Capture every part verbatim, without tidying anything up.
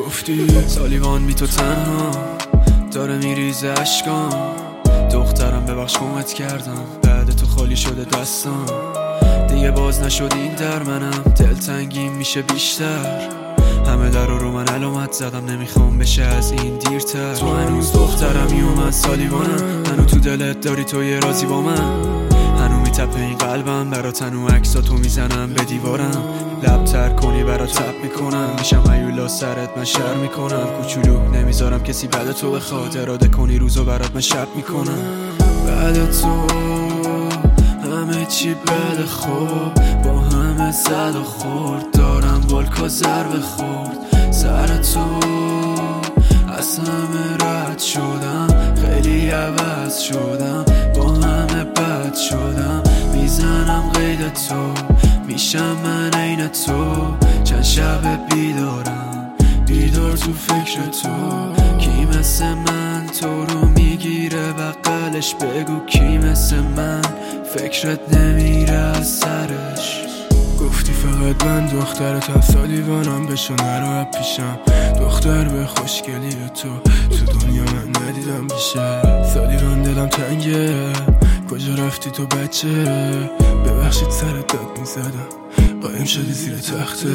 گفتی سالیوان بی تو تنها داره میریزه اشکام. دخترم ببخش کمت کردم، بعد تو خالی شده دستم. دیگه باز نشد این در منم، دلتنگیم میشه بیشتر. همه در رو من علامت زدم، نمیخوام بشه از این دیرتر. تو هنوز دخترمی و من سالیوانم، هنو تو دلت داری تو یه رازی با من. هنو میتپه این قلبم برات، هنو عکساتو میزنم به دیوارم. لبتر کنی برات تپ میکنم، میشم هیولا سرت من شر میکنم. کوچولو نمیذارم کسی بعد تو بخواد، اراده کنی روزو برات من شب میکنم. بعد تو همه چی بد خوب، با همه زد و خورد، دارم بالکا ضربه خورد. سر تو از همه رد شدم، خیلی عوض شدم، با همه بد شدم. میزنم قید تو، میشم من عین تو. چند شب بیدارم، بیدار تو فکر تو. کی مثل من تو رو میگیره بغلش، بگو کی مثل من فکرت نمیره از سرش. گفتی فقط من دخترتم، سالیوانم بشو نرو پیشم. دختر به خوشگلی تو تو دنیا من ندیدم بیشتر. سالیوان دلم تنگه، کجا رفتی تو بچه؟ ببخشید سرت داد میزدم، قایم شدی زیر تخته.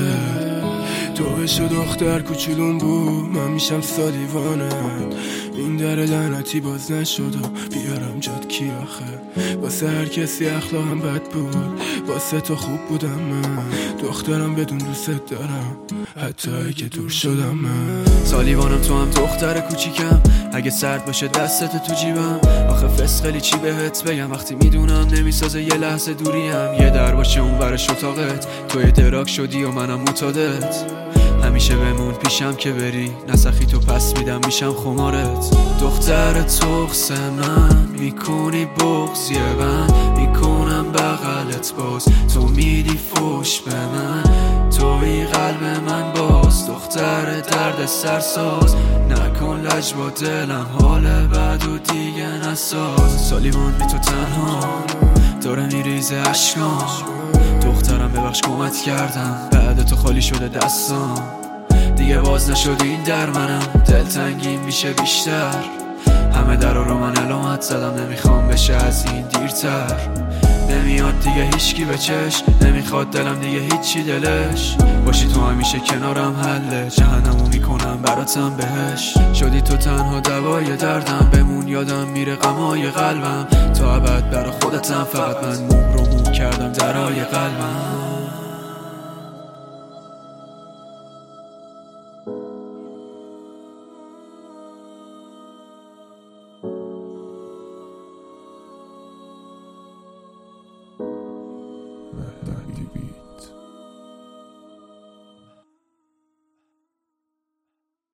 تو بشو دختر کوچولون بود، من میشم سالیوانت. این در لعنتی باز نشد و بیارم جاد کی آخه؟ واسه هر کسی اخلاقم بد بود، واسه تو خوب بودم من. دخترم بدون دوست دارم، حتی اگه دور شدم من. سالیوانم تو هم دختر کوچیکم، اگه سرد باشه دستت تو جیبم. آخه فسقلی چی بهت بگم وقتی میدونم نمیسازه یه لحظه دوریم. یه در باشه اون ورش اتاقت، تو یه دراک شدی و منم معتادت. همیشه بمون پیشم که بری، نسخی تو پس میدم میشم خمارت. دختر تخص من میکنی بغض یه بند، میکنم بغلت باز، تو میدی فوش به من. توی قلب من باز، دختر درد سرساز. نکن لج با دلم، حال بد و دیگه نساز. سالیوان بی تو تنها داره میریزه اشکام. دخترم ببخش کمت کردم، بعد تو خالی شده دستم. دیگه باز نشد این در منم، دلتنگیم میشه بیشتر. همه در رو من علامت زدم، نمیخوام بشه از این دیرتر. نمیاد دیگه هیچکی به چش، نمیخواد دلم دیگه هیچی دلش. باشی تو همیشه کنارم حله، جهنمو میکنم براتم بهش. شدی تو تنها دوای دردم، بمون یادم میره غمای قلبم. تا ابد برا خودتم، فقط من مهر و مو کردم درای قلبم. مهدی بیت